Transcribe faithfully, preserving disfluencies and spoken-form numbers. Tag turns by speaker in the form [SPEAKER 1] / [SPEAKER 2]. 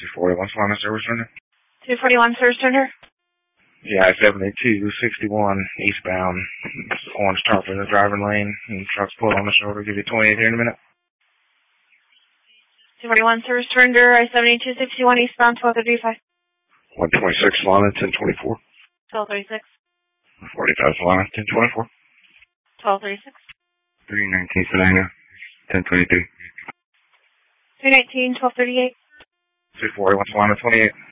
[SPEAKER 1] two forty-one Solana Service Center.
[SPEAKER 2] two forty-one Service Center.
[SPEAKER 1] Yeah, seventy-two sixty-one eastbound. Orange top in the driving lane. And trucks pull on the shoulder. Give you twenty-eight here in a minute.
[SPEAKER 2] two forty-one Service Center. I seventy-two sixty-one eastbound. twelve thirty-five.
[SPEAKER 1] one twenty-six Solana ten twenty-four.
[SPEAKER 2] twelve thirty-six.
[SPEAKER 1] forty-five Solana ten twenty-four.
[SPEAKER 2] twelve thirty-six.
[SPEAKER 1] three nineteen Salina ten twenty-three.
[SPEAKER 2] three nineteen twelve thirty-eight.
[SPEAKER 1] two forty-one Solana twenty-eight.